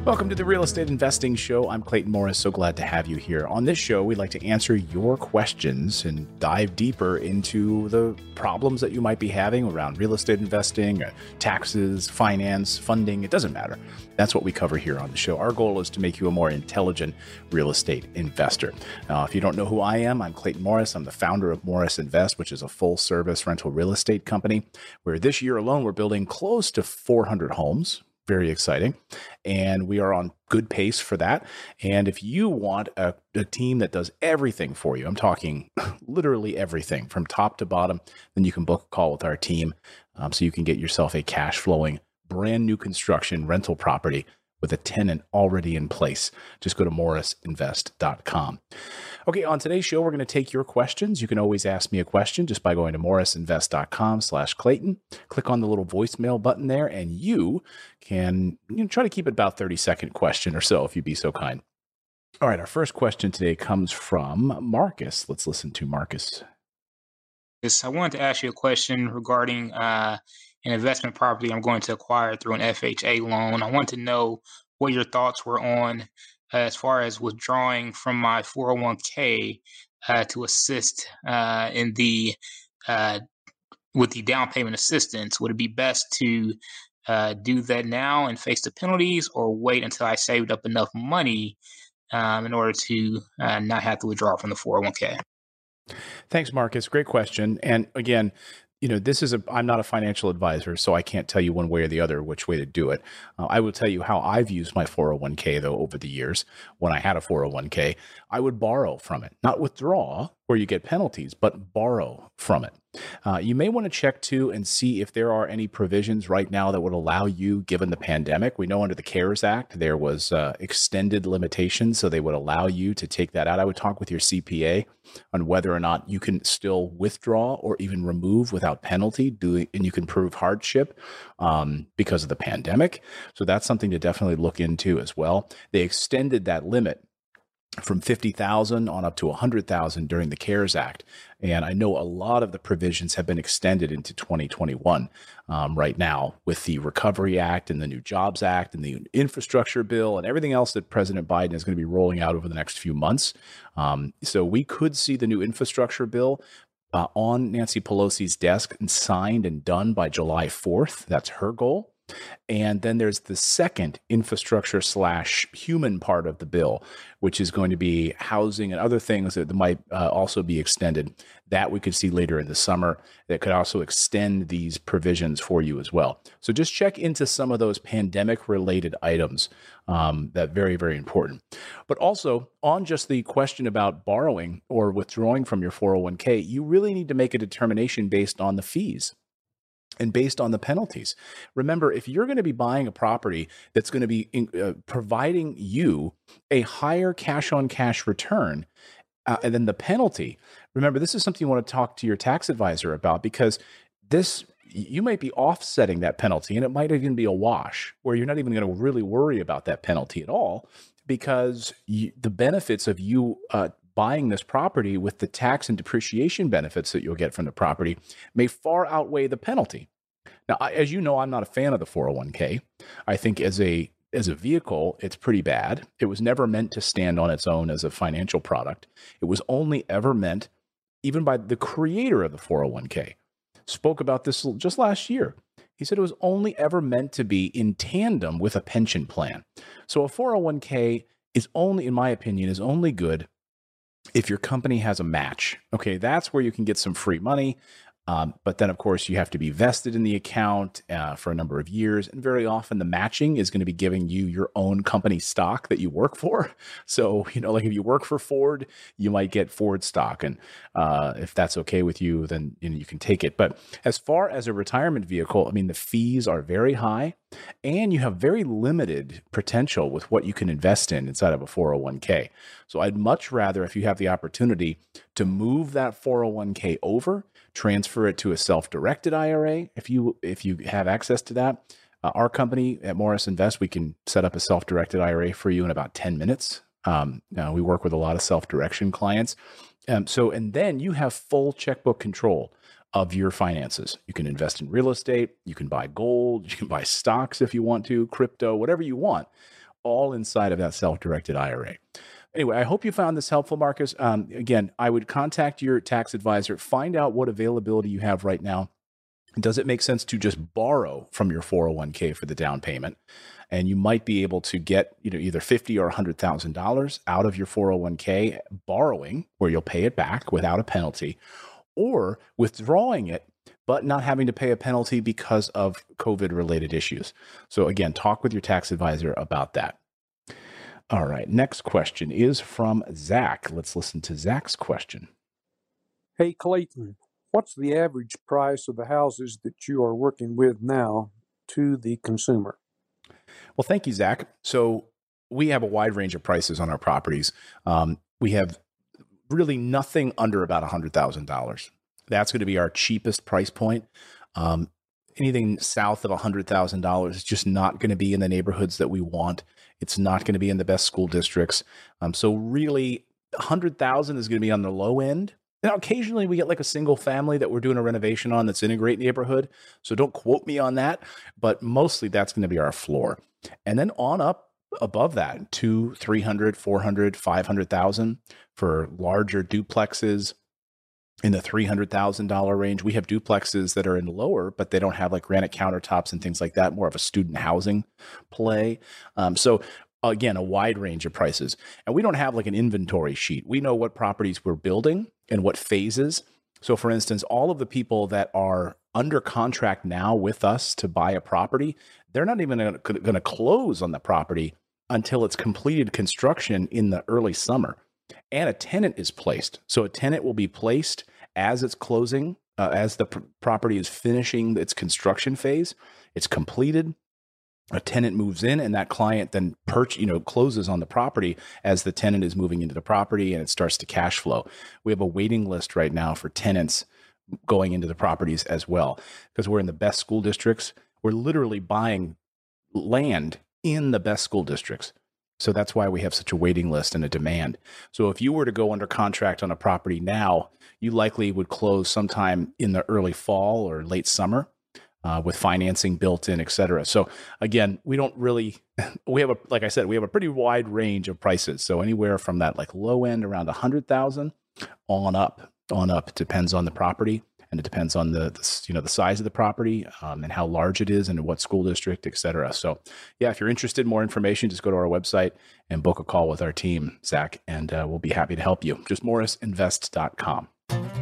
Welcome to the Real Estate Investing Show. I'm Clayton Morris. So glad to have you here. On this show, we like to answer your questions and dive deeper into the problems that you might be having around real estate investing, taxes, finance, funding. It doesn't matter. That's what we cover here on the show. Our goal is to make you a more intelligent real estate investor. Now, if you don't know who I am, I'm Clayton Morris. I'm the founder of Morris Invest, which is a full-service rental real estate company, where this year alone, we're building close to 400 homes. Very exciting. And we are on good pace for that. And if you want a team that does everything for you, I'm talking literally everything from top to bottom, then you can book a call with our team so you can get yourself a cash flowing, brand new construction rental property with a tenant already in place. Just go to morrisinvest.com. Okay, on today's show, we're going to take your questions. You can always ask me a question just by going to morrisinvest.com/Clayton. Click on the little voicemail button there, and you can try to keep it about 30-second question or so, if you'd be so kind. All right, our first question today comes from Marcus. Let's listen to Marcus. Yes, I wanted to ask you a question regarding an investment property I'm going to acquire through an FHA loan. I want to know what your thoughts were on as far as withdrawing from my 401k to assist in the with the down payment assistance. Would it be best to do that now and face the penalties, or wait until I saved up enough money in order to not have to withdraw from the 401k? Thanks, Marcus. Great question. And again, I'm not a financial advisor, so I can't tell you one way or the other which way to do it. I will tell you how I've used my 401k, though, over the years. When I had a 401k, I would borrow from it, not withdraw where you get penalties, but borrow from it. You may want to check too and see if there are any provisions right now that would allow you, given the pandemic. We know under the CARES Act, there was extended limitations, so they would allow you to take that out. I would talk with your CPA on whether or not you can still withdraw or even remove without penalty, and you can prove hardship because of the pandemic. So that's something to definitely look into as well. They extended that limit from 50,000 on up to 100,000 during the CARES Act. And I know a lot of the provisions have been extended into 2021 right now with the Recovery Act and the new Jobs Act and the infrastructure bill and everything else that President Biden is going to be rolling out over the next few months. So we could see the new infrastructure bill on Nancy Pelosi's desk and signed and done by July 4th. That's her goal. And then there's the second infrastructure/human part of the bill, which is going to be housing and other things that might also be extended, that we could see later in the summer, that could also extend these provisions for you as well. So just check into some of those pandemic-related items. That very, very important. But also, on just the question about borrowing or withdrawing from your 401k, you really need to make a determination based on the fees and based on the penalties. Remember, if you're going to be buying a property that's going to be providing you a higher cash-on-cash return, and then the penalty, remember, this is something you want to talk to your tax advisor about, because you might be offsetting that penalty, and it might even be a wash where you're not even going to really worry about that penalty at all, because the benefits of you buying this property with the tax and depreciation benefits that you'll get from the property may far outweigh the penalty. Now, as you know, I'm not a fan of the 401k. I think as a vehicle, it's pretty bad. It was never meant to stand on its own as a financial product. It was only ever meant, even by the creator of the 401k, spoke about this just last year. He said it was only ever meant to be in tandem with a pension plan. So a 401k is only, in my opinion, is only good if your company has a match. Okay, that's where you can get some free money. But then, of course, you have to be vested in the account for a number of years. And very often the matching is going to be giving you your own company stock that you work for. So, like if you work for Ford, you might get Ford stock. And if that's okay with you, then you can take it. But as far as a retirement vehicle, I mean, the fees are very high and you have very limited potential with what you can invest in inside of a 401k. So I'd much rather, if you have the opportunity to move that 401k over, transfer it to a self-directed IRA. If you have access to that, our company at Morris Invest, we can set up a self-directed IRA for you in about 10 minutes. We work with a lot of self-direction clients. And then you have full checkbook control of your finances. You can invest in real estate, you can buy gold, you can buy stocks if you want to, crypto, whatever you want. all inside of that self-directed IRA. Anyway, I hope you found this helpful, Marcus. Again, I would contact your tax advisor, find out what availability you have right now. Does it make sense to just borrow from your 401k for the down payment? And you might be able to get, either $50,000 or $100,000 out of your 401k borrowing, where you'll pay it back without a penalty, or withdrawing it, but not having to pay a penalty because of COVID-related issues. So again, talk with your tax advisor about that. All right, next question is from Zach. Let's listen to Zach's question. Hey, Clayton, what's the average price of the houses that you are working with now to the consumer? Well, thank you, Zach. So we have a wide range of prices on our properties. We have really nothing under about $100,000. That's going to be our cheapest price point. Anything south of $100,000 is just not going to be in the neighborhoods that we want. It's not going to be in the best school districts. So really, 100,000 is going to be on the low end. Now, occasionally we get like a single family that we're doing a renovation on that's in a great neighborhood. So don't quote me on that, but mostly that's going to be our floor. And then on up above that, 200, 300, 400, 500,000 for larger duplexes in the $300,000 range. We have duplexes that are in lower, but they don't have like granite countertops and things like that, more of a student housing play. So again, a wide range of prices. And we don't have like an inventory sheet. We know what properties we're building and what phases. So for instance, all of the people that are under contract now with us to buy a property, they're not even going to close on the property until it's completed construction in the early summer. And a tenant is placed. So a tenant will be placed as it's closing, as the property is finishing its construction phase. It's completed. A tenant moves in, and that client then closes on the property as the tenant is moving into the property, and it starts to cash flow. We have a waiting list right now for tenants going into the properties as well, because we're in the best school districts. We're literally buying land in the best school districts. So that's why we have such a waiting list and a demand. So if you were to go under contract on a property now, you likely would close sometime in the early fall or late summer. With financing built in, et cetera. So again, we have a pretty wide range of prices. So anywhere from that like low end around 100,000 on up. It depends on the property, and it depends on the size of the property and how large it is and in what school district, et cetera. So yeah, if you're interested in more information, just go to our website and book a call with our team, Zach, and we'll be happy to help you. Just morrisinvest.com.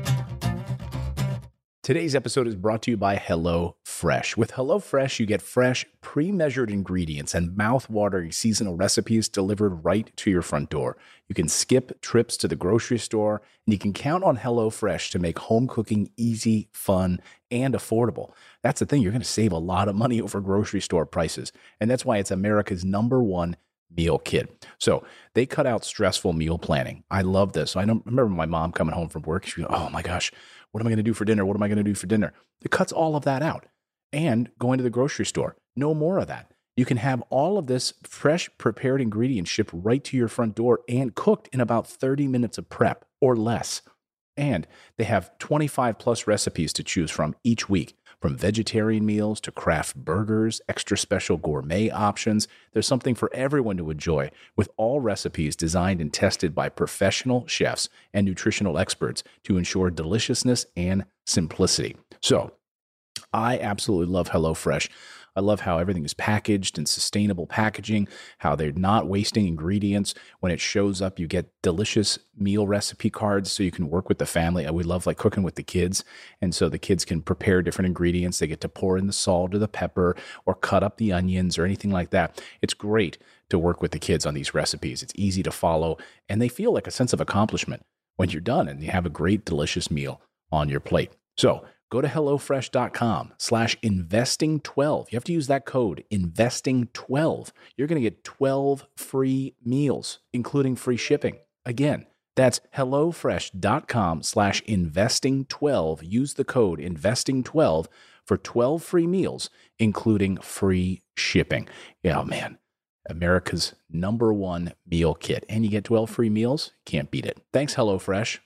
Today's episode is brought to you by HelloFresh. With HelloFresh, you get fresh, pre-measured ingredients and mouth-watering seasonal recipes delivered right to your front door. You can skip trips to the grocery store, and you can count on HelloFresh to make home cooking easy, fun, and affordable. That's the thing. You're going to save a lot of money over grocery store prices, and that's why it's America's #1 meal kit. So they cut out stressful meal planning. I love this. I remember my mom coming home from work. She goes, "Oh my gosh, what am I going to do for dinner? What am I going to do for dinner?" It cuts all of that out. And going to the grocery store, no more of that. You can have all of this fresh prepared ingredients shipped right to your front door and cooked in about 30 minutes of prep or less. And they have 25 plus recipes to choose from each week, from vegetarian meals to craft burgers, extra special gourmet options. There's something for everyone to enjoy, with all recipes designed and tested by professional chefs and nutritional experts to ensure deliciousness and simplicity. So I absolutely love HelloFresh. I love how everything is packaged in sustainable packaging, how they're not wasting ingredients. When it shows up, you get delicious meal recipe cards so you can work with the family. We love like cooking with the kids. And so the kids can prepare different ingredients. They get to pour in the salt or the pepper or cut up the onions or anything like that. It's great to work with the kids on these recipes. It's easy to follow, and they feel like a sense of accomplishment when you're done and you have a great, delicious meal on your plate. So go to HelloFresh.com/investing12. You have to use that code, investing12. You're going to get 12 free meals, including free shipping. Again, that's HelloFresh.com/investing12. Use the code investing12 for 12 free meals, including free shipping. Yeah, man, America's #1 meal kit. And you get 12 free meals. Can't beat it. Thanks, HelloFresh.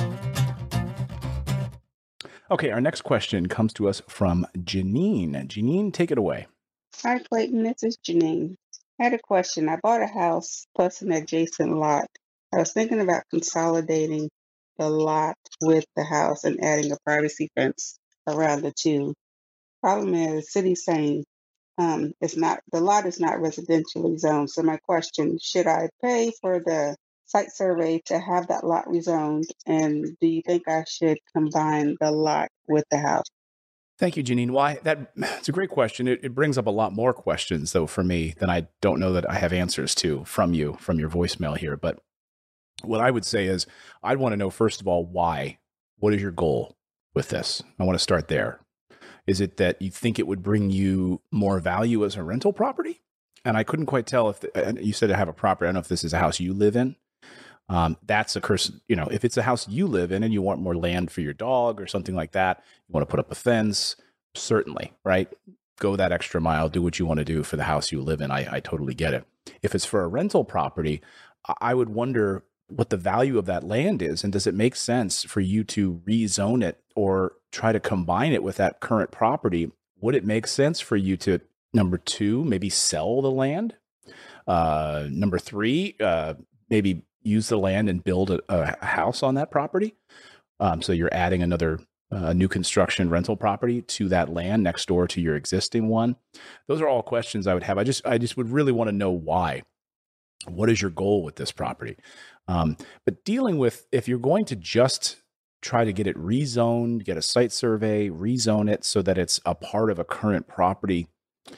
Okay, our next question comes to us from Janine. Janine, take it away. Hi, Clayton. This is Janine. I had a question. I bought a house plus an adjacent lot. I was thinking about consolidating the lot with the house and adding a privacy fence around the two. Problem is, the city's saying it's not, the lot is not residentially zoned. So my question, should I pay for the site survey to have that lot rezoned? And do you think I should combine the lot with the house? Thank you, Janine. Why it's a great question. It brings up a lot more questions, though, for me than I don't know that I have answers to from your voicemail here. But what I would say is I'd want to know, first of all, why? What is your goal with this? I want to start there. Is it that you think it would bring you more value as a rental property? And I couldn't quite tell if you said to have a property. I don't know if this is a house you live in. That's a curse. If it's a house you live in and you want more land for your dog or something like that, you want to put up a fence, certainly, right? Go that extra mile, do what you want to do for the house you live in. I totally get it. If it's for a rental property, I would wonder what the value of that land is. And does it make sense for you to rezone it or try to combine it with that current property? Would it make sense for you to, number two, maybe sell the land? Number three, maybe use the land and build a house on that property. So you're adding another new construction rental property to that land next door to your existing one. Those are all questions I would have. I just would really want to know why. What is your goal with this property? But dealing with, if you're going to just try to get it rezoned, get a site survey, rezone it so that it's a part of a current property,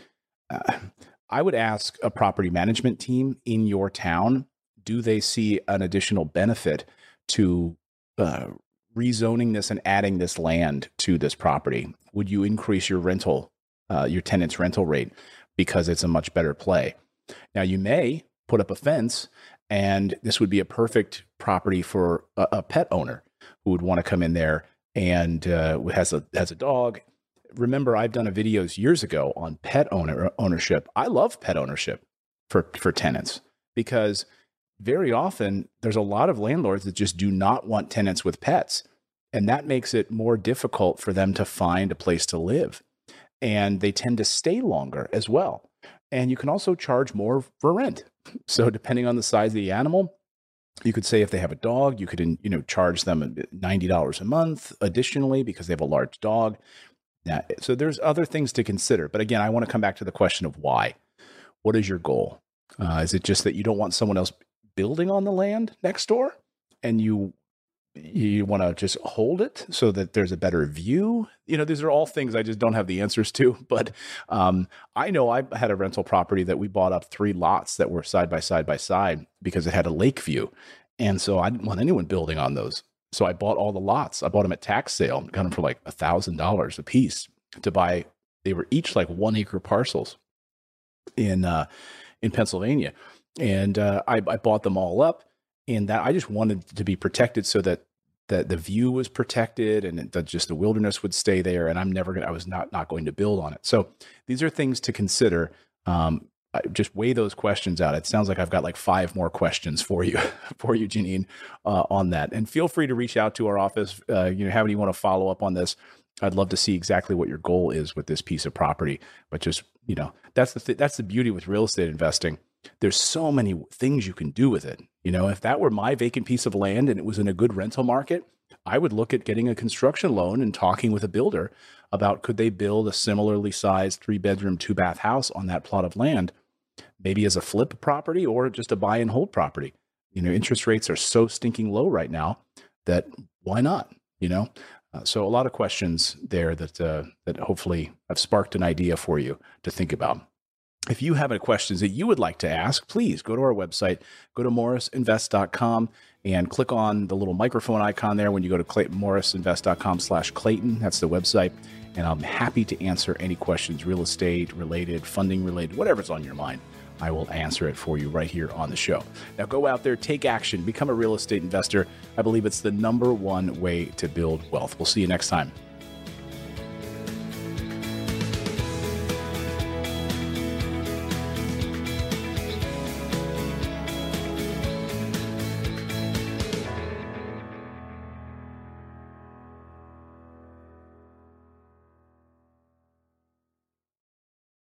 I would ask a property management team in your town, do they see an additional benefit to rezoning this and adding this land to this property? Would you increase your tenant's rental rate because it's a much better play? Now, you may put up a fence, and this would be a perfect property for a pet owner who would want to come in there and has a dog. Remember, I've done videos years ago on pet ownership. I love pet ownership for tenants because very often there's a lot of landlords that just do not want tenants with pets. And that makes it more difficult for them to find a place to live. And they tend to stay longer as well. And you can also charge more for rent. So depending on the size of the animal, you could say if they have a dog, you could charge them $90 a month additionally because they have a large dog. Now, so there's other things to consider. But again, I want to come back to the question of why. What is your goal? Is it just that you don't want someone else building on the land next door and you want to just hold it so that there's a better view? These are all things I just don't have the answers to. But I know I had a rental property that we bought up 3 lots that were side by side because it had a lake view. And so I didn't want anyone building on those. So I bought all the lots. I bought them at tax sale, got them for like $1,000 a piece to buy. They were each like 1 acre parcels in Pennsylvania. And I bought them all up, and that I just wanted to be protected so that the view was protected and that just the wilderness would stay there. And I was not going to build on it. So these are things to consider. Just weigh those questions out. It sounds like I've got like 5 more questions for you, Janine, on that. And feel free to reach out to our office. However you want to follow up on this. I'd love to see exactly what your goal is with this piece of property. But just, that's the beauty with real estate investing. There's so many things you can do with it. If that were my vacant piece of land and it was in a good rental market, I would look at getting a construction loan and talking with a builder about could they build a similarly sized 3-bedroom, 2-bath house on that plot of land, maybe as a flip property or just a buy and hold property. Interest rates are so stinking low right now that why not? So a lot of questions there that hopefully have sparked an idea for you to think about. If you have any questions that you would like to ask, please go to our website, go to morrisinvest.com and click on the little microphone icon there when you go to morrisinvest.com/Clayton. That's the website. And I'm happy to answer any questions, real estate related, funding related, whatever's on your mind. I will answer it for you right here on the show. Now go out there, take action, become a real estate investor. I believe it's the #1 way to build wealth. We'll see you next time.